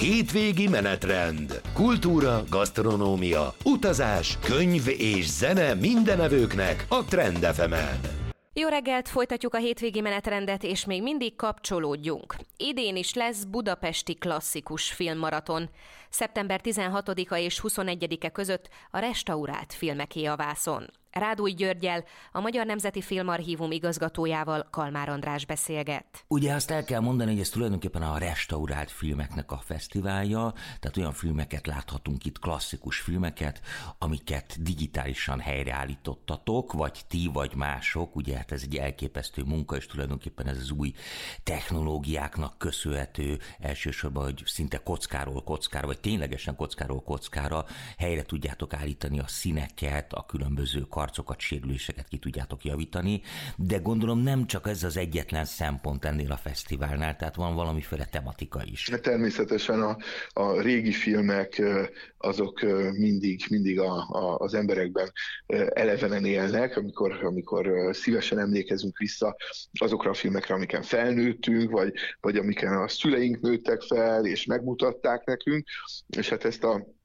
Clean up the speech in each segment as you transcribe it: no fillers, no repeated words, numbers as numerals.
Hétvégi menetrend. Kultúra, gasztronómia, utazás, könyv és zene mindenevőknek a Trend FM-en. Jó reggelt, folytatjuk a hétvégi menetrendet, és még mindig kapcsolódjunk. Idén is lesz budapesti klasszikus filmmaraton. Szeptember 16-a és 21-e között a restaurált filmeké a vászon. Rádúj Györggyel, a Magyar Nemzeti Filmarchívum igazgatójával Kalmár András beszélget. Ugye azt el kell mondani, hogy ez tulajdonképpen a restaurált filmeknek a fesztiválja, tehát olyan filmeket láthatunk itt, klasszikus filmeket, amiket digitálisan helyreállítottatok, vagy ti, vagy mások, ugye hát ez egy elképesztő munka, és tulajdonképpen ez az új technológiáknak köszönhető, elsősorban, hogy szinte kockáról kockára, vagy ténylegesen kockáról kockára helyre tudjátok állítani a színeket, a különböző karcokat, sérüléseket ki tudjátok javítani, de gondolom nem csak ez az egyetlen szempont ennél a fesztiválnál, tehát van valamiféle tematika is. Természetesen a régi filmek azok mindig az emberekben elevenen élnek, amikor szívesen emlékezünk vissza azokra a filmekre, amiken felnőttünk, vagy amiken a szüleink nőttek fel, és megmutatták nekünk, és hát ezt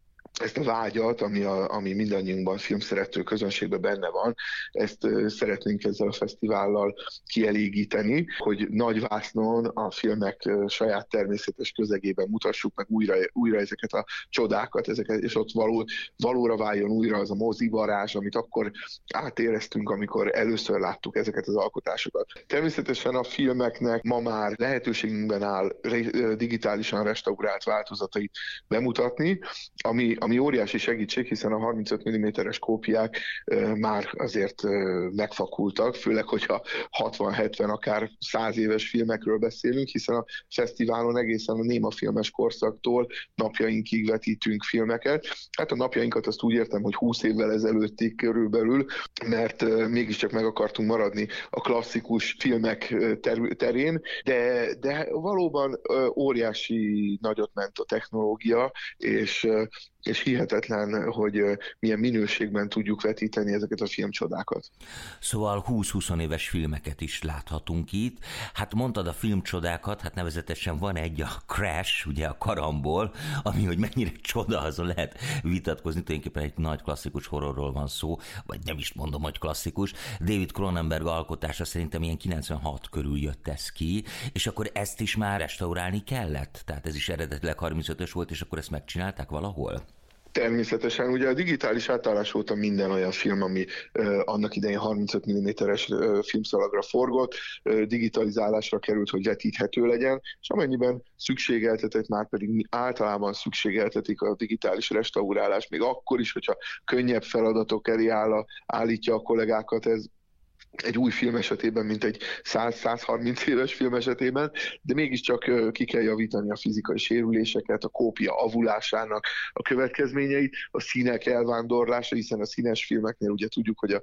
a vágyat, ami mindannyiunkban filmszerető közönségben benne van, ezt szeretnénk ezzel a fesztivállal kielégíteni, hogy nagy vásznon a filmek saját természetes közegében mutassuk meg újra ezeket a csodákat, és ott valóra váljon újra az a mozivarázs, amit akkor átéreztünk, amikor először láttuk ezeket az alkotásokat. Természetesen a filmeknek ma már lehetőségünkben áll digitálisan restaurált változatait bemutatni, ami óriási segítség, hiszen a 35 mm-es kópiák már azért megfakultak, főleg, hogyha 60-70, akár 100 éves filmekről beszélünk, hiszen a fesztiválon egészen a némafilmes korszaktól napjainkig vetítünk filmeket. Hát a napjainkat azt úgy értem, hogy 20 évvel ezelőttig körülbelül, mert mégiscsak meg akartunk maradni a klasszikus filmek terén, de valóban óriási nagyot ment a technológia, és hihetetlen, hogy milyen minőségben tudjuk vetíteni ezeket a filmcsodákat. Szóval 20-20 éves filmeket is láthatunk itt. Hát mondtad a filmcsodákat, hát nevezetesen van egy, a Crash, ugye a Karambol, ami hogy mennyire csoda, azon lehet vitatkozni, tulajdonképpen egy nagy klasszikus horrorról van szó, vagy nem is mondom, hogy klasszikus. David Cronenberg alkotása szerintem ilyen 96 körül jött ez ki, és akkor ezt is már restaurálni kellett? Tehát ez is eredetileg 35-ös volt, és akkor ezt megcsinálták valahol? Természetesen, ugye a digitális átállás óta minden olyan film, ami annak idején 35 mm-es filmszalagra forgott, digitalizálásra került, hogy vetíthető legyen, és amennyiben szükségeltetett, már pedig általában szükségeltetik a digitális restaurálás, még akkor is, hogyha könnyebb feladatok elé állítja a kollégákat, ez egy új film esetében, mint egy 100-130 éves film esetében, de mégiscsak ki kell javítani a fizikai sérüléseket, a kópia avulásának a következményeit, a színek elvándorlása, hiszen a színes filmeknél ugye tudjuk, hogy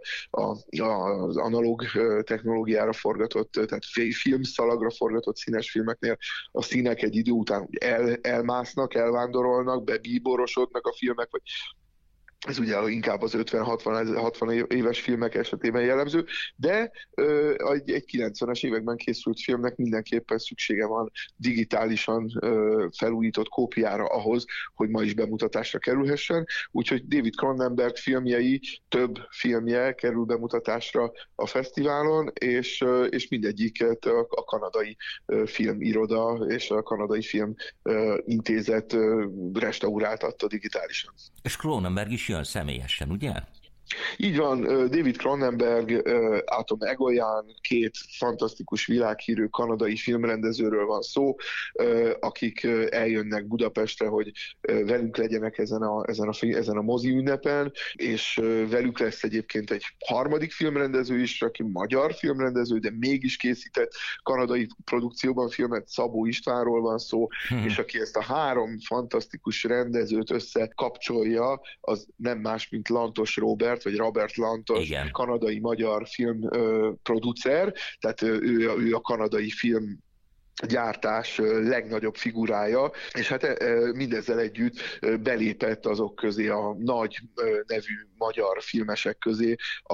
az analóg technológiára forgatott, tehát filmszalagra forgatott színes filmeknél a színek egy idő után elmásznak, elvándorolnak, bebíborosodnak a filmek, vagy ez ugye inkább az 50-60 éves filmek esetében jellemző, de egy 90-es években készült filmnek mindenképpen szüksége van digitálisan felújított kópiára ahhoz, hogy ma is bemutatásra kerülhessen. Úgyhogy David Cronenberg filmjei, több filmje kerül bemutatásra a fesztiválon, és mindegyiket a kanadai filmiroda és a kanadai filmintézet restauráltatta digitálisan. És Cronenberg is jön személyesen, ugye? Így van, David Cronenberg, Atom Egoyan, két fantasztikus világhírű kanadai filmrendezőről van szó, akik eljönnek Budapestre, hogy velünk legyenek ezen a mozi ünnepen, és velük lesz egyébként egy harmadik filmrendező is, aki magyar filmrendező, de mégis készített kanadai produkcióban filmet, Szabó Istvánról van szó, és aki ezt a három fantasztikus rendezőt összekapcsolja, az nem más, mint Lantos Róbert, vagy Robert Lantos, kanadai-magyar filmproducer, tehát ő a kanadai film gyártás legnagyobb figurája, és hát mindezzel együtt belépett azok közé, a nagy nevű magyar filmesek közé,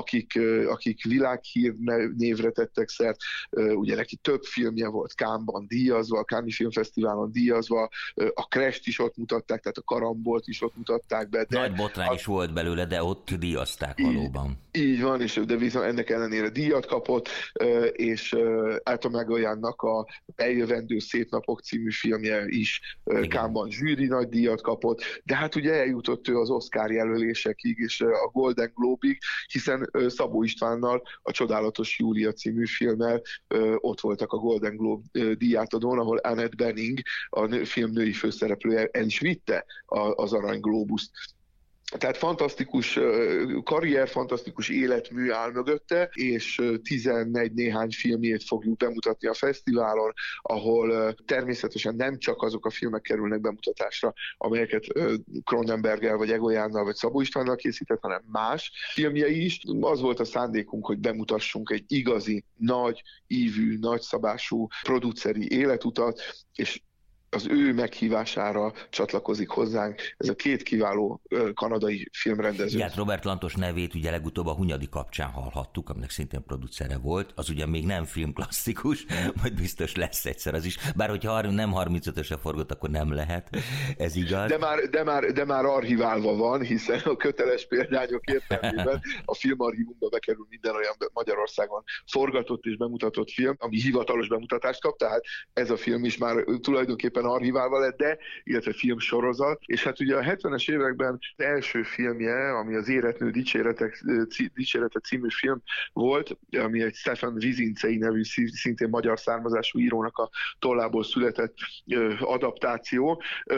akik világhír névre tettek szert. Ugye neki több filmje volt Cannes-ban díjazva, a Cannes-i Filmfesztiválon díjazva, a Crash-t is ott mutatták, tehát a Karambolt is ott mutatták be. De nagy botrány is volt belőle, de ott díjazták valóban. Így van, de viszont ennek ellenére díjat kapott, és Alto Megolyannak a Eljövendő szép napok című filmje is Cannes-ban zsűri nagy díjat kapott, de hát ugye eljutott ő az Oscar jelölésekig és a Golden Globe-ig, hiszen Szabó Istvánnal a Csodálatos Júlia című filmmel ott voltak a Golden Globe díjátadón, ahol Annette Bening, a film női főszereplője, el is vitte az Arany Glóbuszt. Tehát fantasztikus karrier, fantasztikus életmű áll mögötte, és 11 néhány filmjét fogjuk bemutatni a fesztiválon, ahol természetesen nem csak azok a filmek kerülnek bemutatásra, amelyeket Cronenberggel, vagy Egolyánnal, vagy Szabó Istvánnal készített, hanem más filmjei is. Az volt a szándékunk, hogy bemutassunk egy igazi, nagy ívű, nagyszabású produceri életutat, és az ő meghívására csatlakozik hozzánk ez a két kiváló kanadai filmrendező. Hát Robert Lantos nevét ugye legutóbb a Hunyadi kapcsán hallhattuk, aminek szintén producere volt, az ugye még nem filmklasszikus, majd biztos lesz egyszer az is, bár hogyha nem 35-ösre forgott, akkor nem lehet, ez igaz. De már archiválva van, hiszen a köteles példányok értelmében a filmarchívumba bekerül minden olyan Magyarországon forgatott és bemutatott film, ami hivatalos bemutatást kap, tehát ez a film is már tulajdonképpen archiválva lett, illetve filmsorozat, és hát ugye a 70-es években az első filmje, ami az Éretnő dicsérete című film volt, ami egy Stefan Vizincei nevű szintén magyar származású írónak a tollából született adaptáció.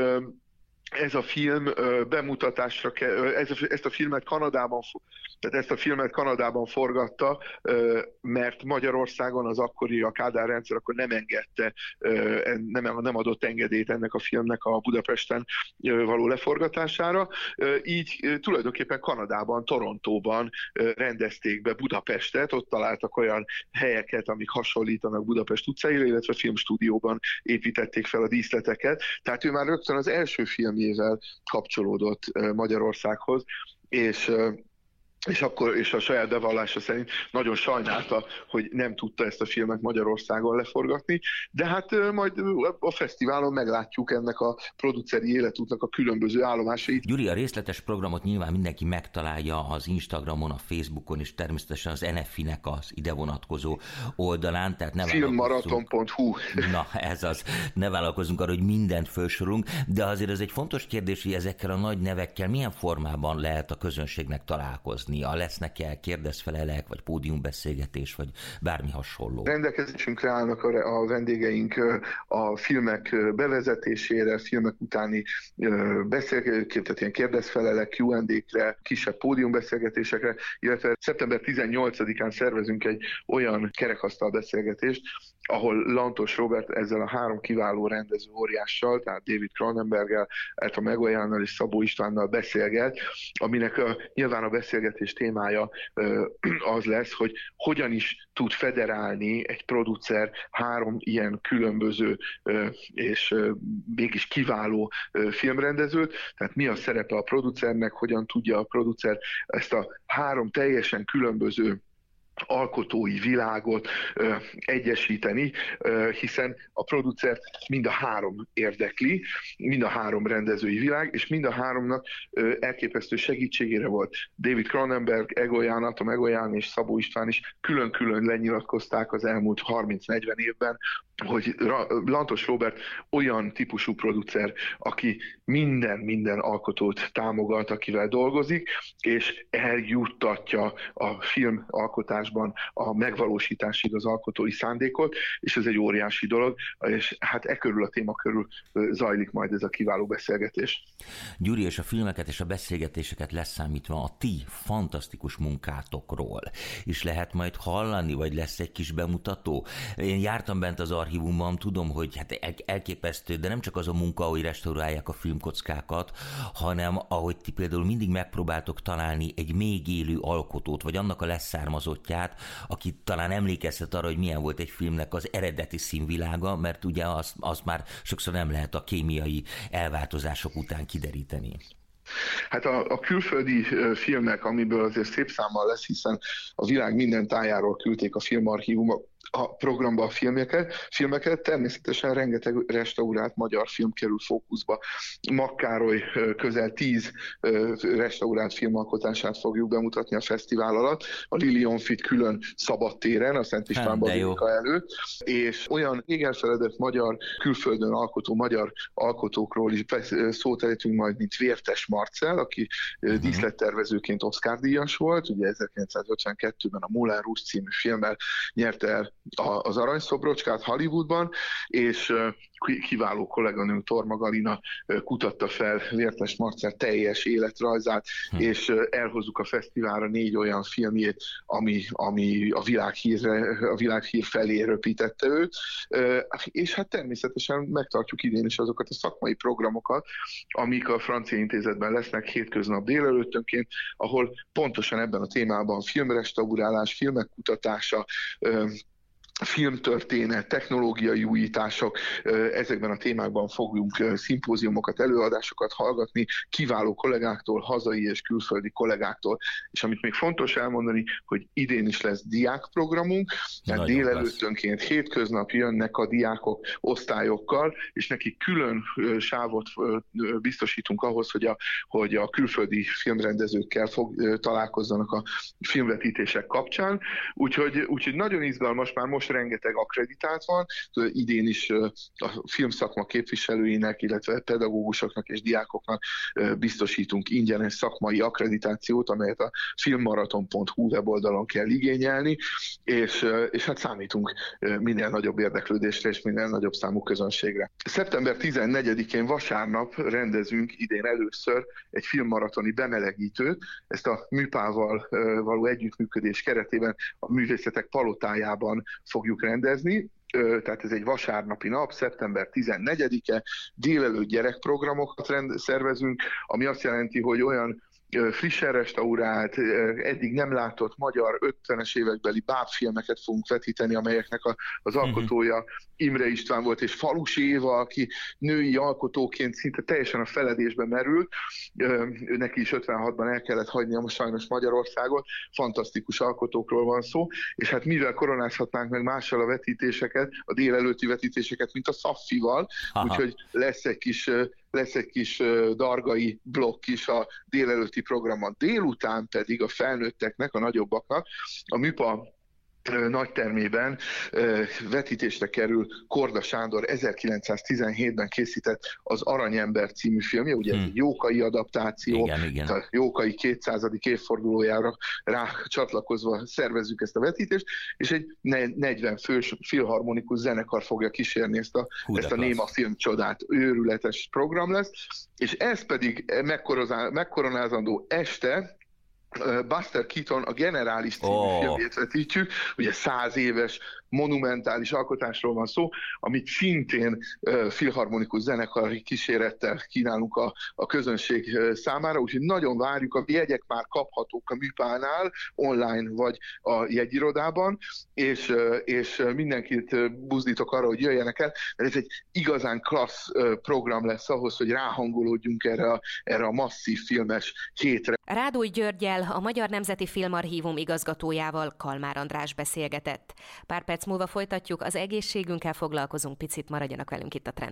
Ez a film bemutatásra ezt a filmet Kanadában forgatta, mert Magyarországon az akkori a Kádár rendszer akkor nem engedte, nem adott engedélyt ennek a filmnek a Budapesten való leforgatására. Így tulajdonképpen Kanadában, Torontóban rendezték be Budapestet, ott találtak olyan helyeket, amik hasonlítanak Budapest utcáira, illetve filmstúdióban építették fel a díszleteket. Tehát ő már rögtön az első filmjével kapcsolódott Magyarországhoz, és a saját bevallása szerint nagyon sajnálta, hogy nem tudta ezt a filmet Magyarországon leforgatni, de hát majd a fesztiválon meglátjuk ennek a produceri életútnak a különböző állomásait. Gyuri, a részletes programot nyilván mindenki megtalálja az Instagramon, a Facebookon, és természetesen az NFI-nek az ide vonatkozó oldalán. Tehát filmmaraton.hu. Na, ez az. Ne vállalkozzunk arra, hogy mindent felsorolunk, de azért ez egy fontos kérdés, hogy ezekkel a nagy nevekkel milyen formában lehet a közönségnek találkozni. Lesznek-e kérdezfelelek, vagy pódiumbeszélgetés, vagy bármi hasonló? Rendelkezésünkre állnak a vendégeink a filmek bevezetésére, filmek utáni tehát ilyen kérdezfelelek, Q&A-kre, kisebb pódiumbeszélgetésekre, illetve szeptember 18-án szervezünk egy olyan kerekasztal beszélgetést, ahol Lantos Robert ezzel a három kiváló rendező óriással, tehát David Cronenberggel, Alto Megolyannal és Szabó Istvánnal beszélget, aminek nyilván a beszélgetés témája az lesz, hogy hogyan is tud federálni egy producer három ilyen különböző és mégis kiváló filmrendezőt, tehát mi a szerepe a producernek, hogyan tudja a producer ezt a három teljesen különböző alkotói világot egyesíteni, hiszen a producert mind a három érdekli, mind a három rendezői világ, és mind a háromnak elképesztő segítségére volt. David Cronenberg, Egoyan, Alto Megolyan és Szabó István is külön-külön lenyilatkozták az elmúlt 30-40 évben, hogy Lantos Robert olyan típusú producer, aki minden alkotót támogat, akivel dolgozik, és eljuttatja a filmalkotásban a megvalósításig az alkotói szándékot, és ez egy óriási dolog, és hát a téma körül zajlik majd ez a kiváló beszélgetés. Gyuri, és a filmeket és a beszélgetéseket leszámítva a ti fantasztikus munkátokról is lehet majd hallani, vagy lesz egy kis bemutató? Én jártam bent az archívumban, tudom, hogy hát elképesztő, de nem csak az a munka, hogy restaurálják a filmkockákat, hanem ahogy ti például mindig megpróbáltok találni egy még élő alkotót, vagy annak a leszármazottját, munkát, aki talán emlékeztet arra, hogy milyen volt egy filmnek az eredeti színvilága, mert ugye azt már sokszor nem lehet a kémiai elváltozások után kideríteni. Hát a külföldi filmek, amiből azért szép számmal lesz, hiszen a világ minden tájáról küldték a filmarchívumok a programba a filmeket, természetesen rengeteg restaurált magyar film kerül fókuszba. Mag Károly közel 10 restaurált filmalkotását fogjuk bemutatni a fesztivál alatt, a Lilionfit külön szabadtéren, a Szent István Bazilika előtt, és olyan rég elfeledett magyar, külföldön alkotó magyar alkotókról is szót ejtünk majd, mint Vértes Marcell, aki díszlettervezőként Oscar-díjas volt, ugye 1952-ben a Moulin Rouge című filmmel nyerte el az aranyszobrocskát Hollywoodban, és kiváló kolléganőnk Torma Galina kutatta fel Vértes Marcell teljes életrajzát, és elhozzuk a fesztiválra 4 olyan filmjét, ami a világhír felé röpítette őt, és hát természetesen megtartjuk idén is azokat a szakmai programokat, amik a Francia Intézetben lesznek hétköznap délelőttönként, ahol pontosan ebben a témában filmrestaurálás, filmek kutatása, filmtörténet, technológiai újítások, ezekben a témákban fogunk szimpóziumokat, előadásokat hallgatni kiváló kollégáktól, hazai és külföldi kollégáktól. És amit még fontos elmondani, hogy idén is lesz diákprogramunk, tehát délelőttönként hétköznap jönnek a diákok osztályokkal, és nekik külön sávot biztosítunk ahhoz, hogy a külföldi filmrendezőkkel találkozzanak a filmvetítések kapcsán. Úgyhogy nagyon izgalmas, már most rengeteg akkreditált van, idén is a filmszakma képviselőinek, illetve pedagógusoknak és diákoknak biztosítunk ingyenes szakmai akkreditációt, amelyet a filmmaraton.hu weboldalon kell igényelni, és hát számítunk minél nagyobb érdeklődésre és minél nagyobb számú közönségre. Szeptember 14-én vasárnap rendezünk idén először egy filmmaratoni bemelegítőt, ezt a MÜPÁ-val való együttműködés keretében a Művészetek Palotájában fogjuk rendezni, tehát ez egy vasárnapi nap, szeptember 14-e, délelőtt gyerekprogramokat szervezünk, ami azt jelenti, hogy olyan frissen restaurált, eddig nem látott magyar 50-es évekbeli bábfilmeket fogunk vetíteni, amelyeknek az alkotója Imre István volt, és Falusi Éva, aki női alkotóként szinte teljesen a feledésbe merült. Neki is 56-ban el kellett hagynia most sajnos Magyarországot, fantasztikus alkotókról van szó, és hát mivel koronázhatnánk meg mással a vetítéseket, a délelőtti vetítéseket, mint a Szaffival, úgyhogy lesz egy kis dargai blokk is a délelőtti programon. Délután pedig a felnőtteknek, a nagyobbaknak a MÜPA nagytermében vetítésre kerül Korda Sándor 1917-ben készített Az Aranyember című filmje, ugye ez egy jókai adaptáció, igen. A jókai 200. évfordulójára rá csatlakozva szervezzük ezt a vetítést, és egy 40 fős filharmonikus zenekar fogja kísérni ezt a néma filmcsodát. Őrületes program lesz, és ez pedig megkoronázandó este Buster Keaton a Generális című filmjét vetítjük, ugye 100 éves monumentális alkotásról van szó, amit szintén filharmonikus zenekari kísérettel kínálunk a közönség számára, úgyhogy nagyon várjuk, a jegyek már kaphatók a MÜPÁ-nál, online vagy a jegyirodában, és mindenkit buzdítok arra, hogy jöjjenek el, mert ez egy igazán klassz program lesz ahhoz, hogy ráhangolódjunk erre a masszív filmes hétre. Rádúj Györggyel, a Magyar Nemzeti Filmarchívum igazgatójával Kalmár András beszélgetett. Pár perc múlva folytatjuk, az egészségünkkel foglalkozunk, picit maradjanak velünk itt a Trend